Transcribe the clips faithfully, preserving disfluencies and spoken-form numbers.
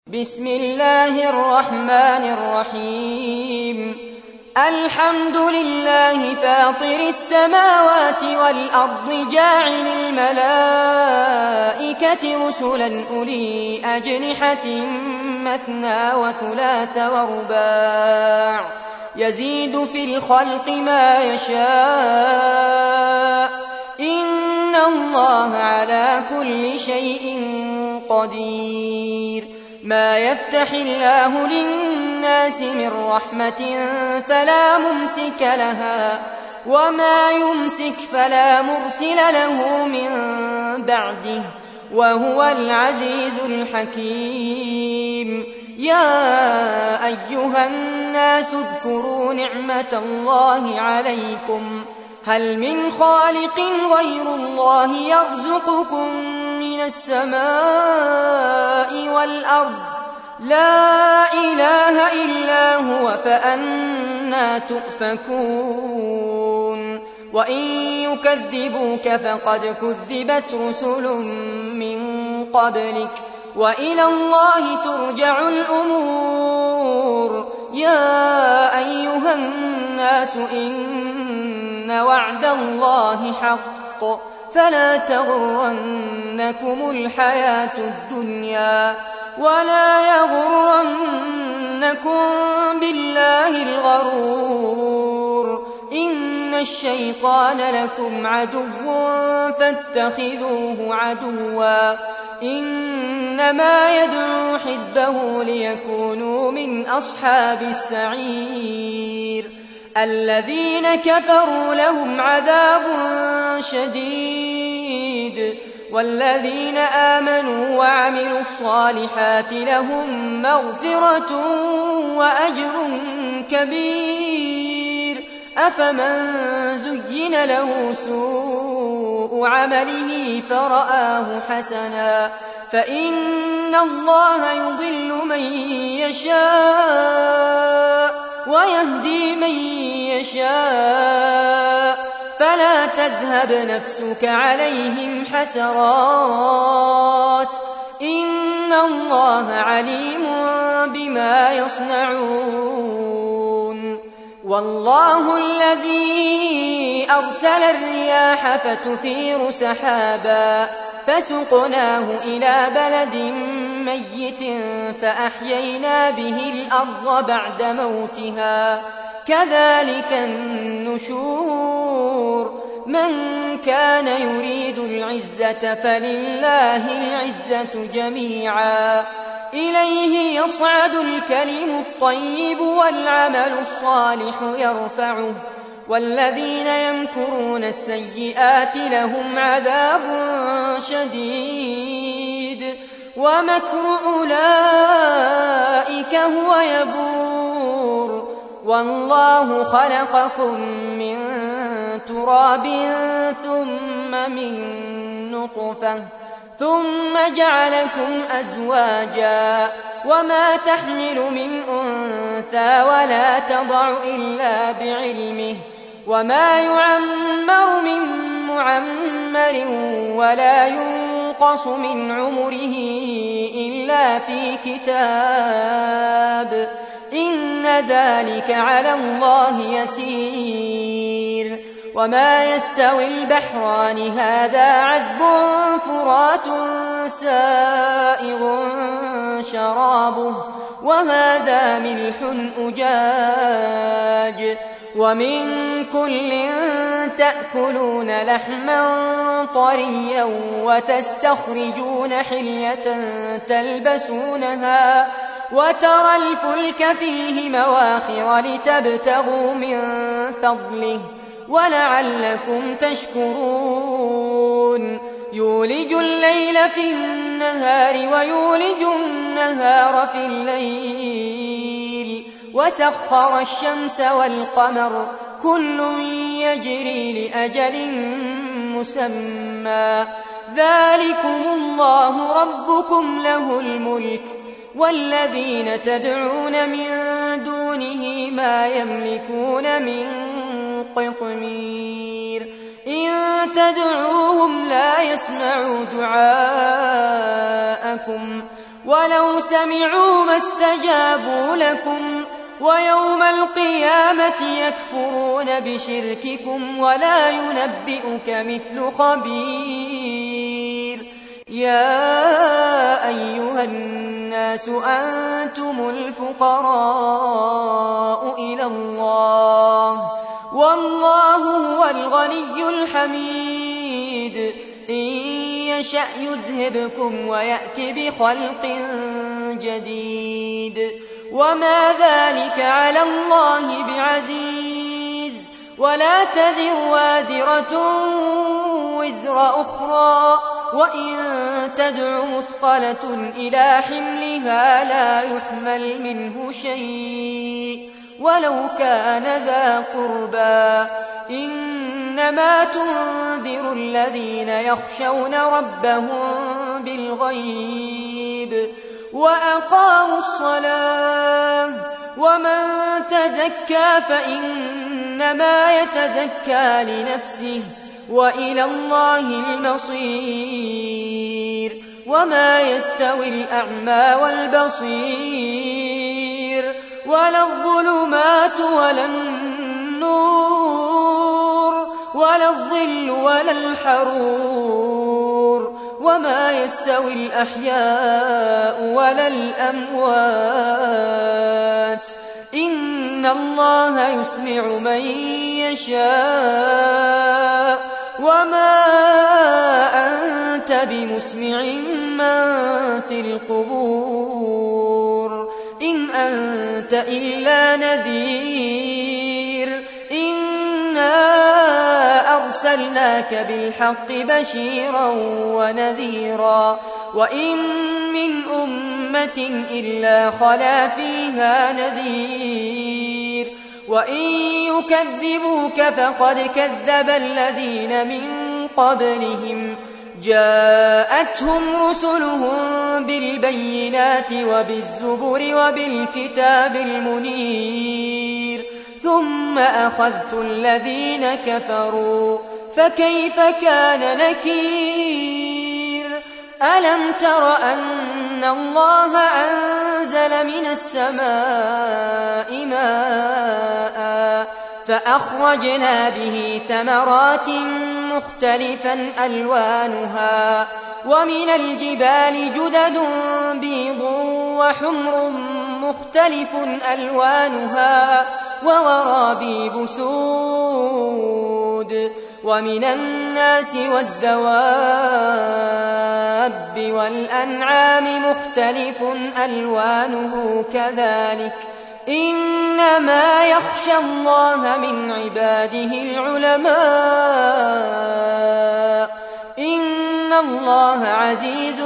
بسم الله الرحمن الرحيم. الحمد لله فاطر السماوات والأرض جاعل الملائكة رسلا أولي أجنحة مثنى وثلاث ورباع يزيد في الخلق ما يشاء إن الله على كل شيء قدير. ما يفتح الله للناس من رحمة فلا ممسك لها وما يمسك فلا مرسل له من بعده وهو العزيز الحكيم. يا أيها الناس اذكروا نعمة الله عليكم هل من خالق غير الله يرزقكم من السماء والأرض لا إله إلا هو فأنى تؤفكون. وإن يكذبوك فقد كذبت رسل من قبلك وإلى الله ترجع الأمور. يا أيها الناس إن وعد الله حق فلا تغرنكم الحياة الدنيا ولا يغرنكم بالله الغرور. إن الشيطان لكم عدو فاتخذوه عدوا إنما يدعو حزبه ليكونوا من أصحاب السعير. الذين كفروا لهم عذاب شديد والذين آمنوا وعملوا الصالحات لهم مغفرة وأجر كبير. أفمن زين له سوء عمله فرآه حسنا فإن الله يضل من يشاء ويهدي من يشاء فلا تذهب نفسك عليهم حسرات إن الله عليم بما يصنعون. والله الذي أرسل الرياح فتثير سحابا فسقناه إلى بلد ميت فأحيينا به الأرض بعد موتها كذلك النشور. من كان يريد العزة فلله العزة جميعا إليه يصعد الكلم الطيب والعمل الصالح يرفعه والذين يمكرون السيئات لهم عذاب شديد ومكر أولئك هو يبور. والله خلقكم من تراب ثم من نطفة ثم جعلكم أزواجا وما تحمل من أنثى ولا تضع إلا بعلمه وما يعمر من معمر ولا ينقص من عمره إلا في كتاب إن ذلك على الله يسير. وما يستوي البحران هذا عذب فرات سائغ شرابه وهذا ملح أجاج ومن كل تأكلون لحما طريا وتستخرجون حلية تلبسونها وترى الفلك فيه مواخر لتبتغوا من فضله ولعلكم تشكرون. يولج الليل في النهار ويولج النهار في الليل وسخر الشمس والقمر كل يجري لأجل مسمى ذلكم الله ربكم له الملك والذين تدعون من دونه ما يملكون من قطمير. إن تدعوهم لا يسمعوا دعاءكم ولو سمعوا ما استجابوا لكم ويوم القيامة يكفرون بشرككم ولا ينبئك مثل خبير. يا أيها الناس أنتم الفقراء إلى الله والله هو الغني الحميد. إن يشأ يذهبكم ويأت بخلق جديد وما ذلك على الله بعزيز. ولا تزر وازرة وزر أخرى وإن تدع مثقلة إلى حملها لا يحمل منه شيء ولو كان ذا قربى. إنما تنذر الذين يخشون ربهم بالغيب وأقاموا الصلاة. ومن تزكى فإنما يتزكى لنفسه وإلى الله المصير. وما يستوي الأعمى والبصير ولا الظلمات ولا النور ولا الظل ولا الحرور. وما يستوي الأحياء ولا الأموات. إن الله يسمع من يشاء وما أنت بمسمع من في القبور إن أنت إلا نذير. إنا أرسلناك بالحق بشيرا ونذيرا وإن من أمة إلا خلا فيها نذير. وإن يكذبوك فقد كذب الذين من قبلهم جاءتهم رسلهم بالبينات وبالزبر وبالكتاب المنير ثم أخذت الذين كفروا فكيف كان نكير. ألم تر أن الله أنزل من السماء ماء فأخرجنا به ثمرات مختلفا ألوانها ومن الجبال جدد بيض وحمر مختلف ألوانها وغرابيب سود. ومن الناس والدواب والأنعام مختلف ألوانه كذلك. إنما يخشى الله من عباده العلماء. إن الله عزيز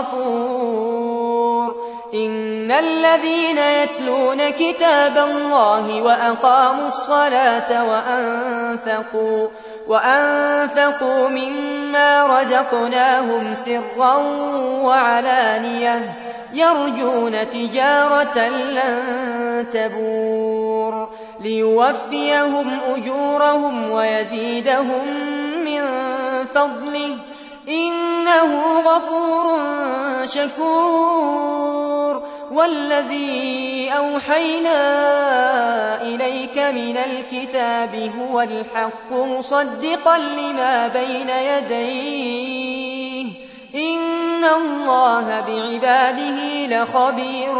غفور. إن الذين يتلون كتاب الله وأقاموا الصلاة وأنفقوا وأنفقوا مما رزقناهم سرا وعلانية يرجون تجارة لن تبور ليوفيهم أجورهم ويزيدهم من فضله إنه غفور شكور. والذي أوحينا إليك من الكتاب هو الحق مصدقا لما بين يديه إن الله بعباده لخبير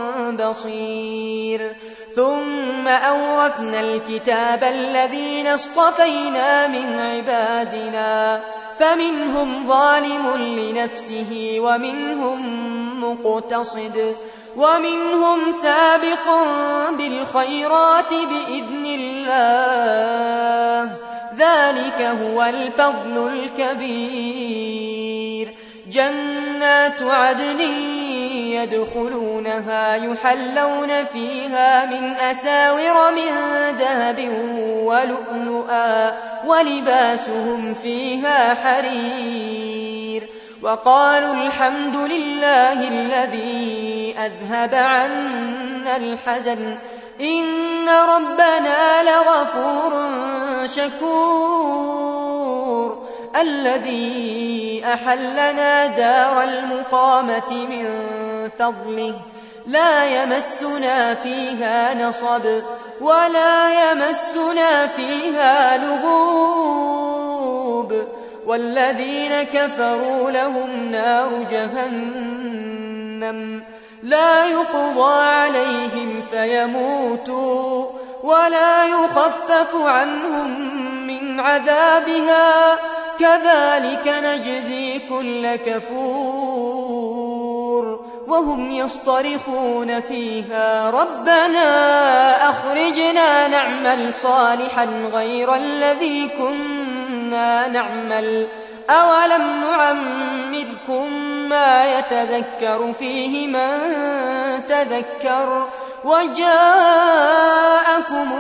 بصير. ثم أورثنا الكتاب الذين اصطفينا من عبادنا فمنهم ظالم لنفسه ومنهم مقتصد ومنهم سابق بالخيرات بإذن الله ذلك هو الفضل الكبير. جنات عدن يدخلونها يحلون فيها من أساور من ذهب ولؤلؤا ولباسهم فيها حرير. وقالوا الحمد لله الذي أذهب عنا الحزن إن ربنا لغفور شكور. الذي أحلنا دار المقامة من فضله لا يمسنا فيها نصب ولا يمسنا فيها لغوب والذين كفروا لهم نار جهنم لا يقضى عليهم فيموتوا ولا يخفف عنهم من عذابها كذلك نجزي كل كفور وهم يصطرخون فيها ربنا أخرجنا نعمل صالحا غير الذي كنا نعمل أولم نعمركم ما يتذكر فيه من تذكر وجاءكم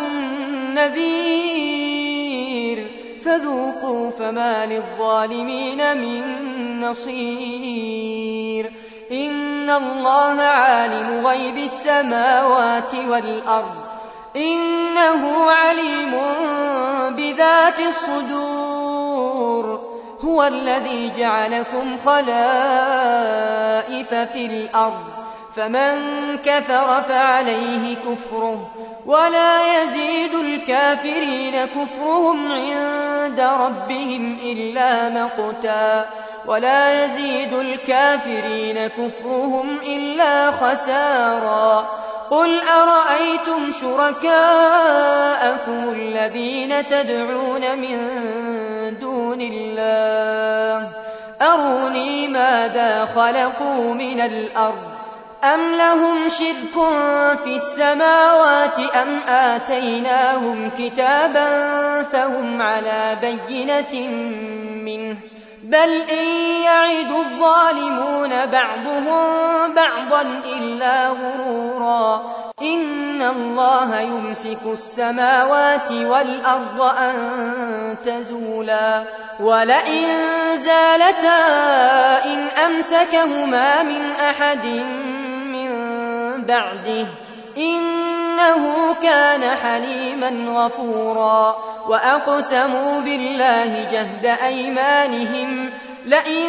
النذير فذوقوا فما للظالمين من نصير إن الله عالم غيب السماوات والأرض إنه عليم بذات الصدور هو الذي جعلكم خلائف في الأرض فمن كفر فعليه كفره ولا يزيد الكافرين كفرهم عند ربهم إلا مقتا ولا يزيد الكافرين كفرهم إلا خسارا قل أرأيتم شركاءكم الذين تدعون من دون الله أروني ماذا خلقوا من الأرض أم لهم شرك في السماوات أم آتيناهم كتابا فهم على بينة منه بل إن يعد الظالمون بعضهم بعضا إلا غرورا إن الله يمسك السماوات والأرض أن تزولا ولئن زالتا إن أمسكهما من أحد من بعده إنه كان حليما غفورا وأقسموا بالله جهد أيمانهم لئن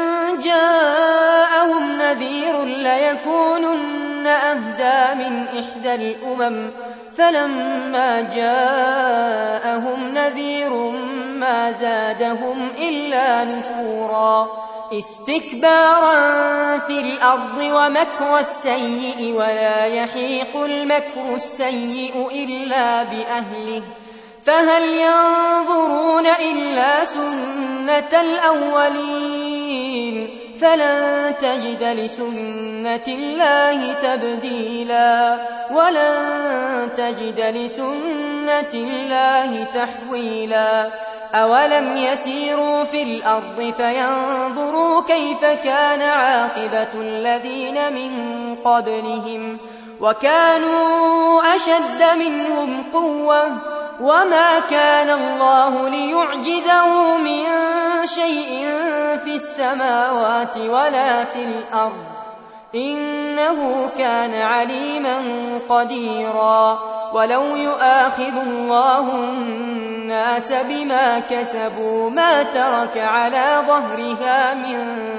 جاءهم نذير ليكونن أهدى من إحدى الأمم فلما جاءهم نذير ما زادهم إلا نفورا استكبارا في الأرض ومكر السيء ولا يحيق المكر السيء إلا بأهله فهل ينظرون إلا سنة الأولين فلن تجد لسنة الله تبديلا ولن تجد لسنة الله تحويلا أولم يسيروا في الأرض فينظروا كيف كان عاقبة الذين من قبلهم وكانوا أشد منهم قوة وما كان الله ليعجزه من شيء في السماوات ولا في الأرض إنه كان عليما قديرا ولو يؤاخذ الله الناس بما كسبوا ما ترك على ظهرها من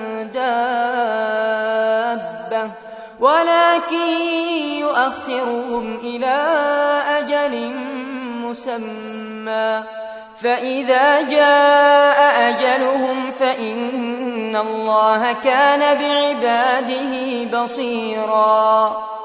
دابة ولكن يؤخرهم إلى أجل مسمى فإذا جاء أجلهم فإن الله كان بعباده بصيرا.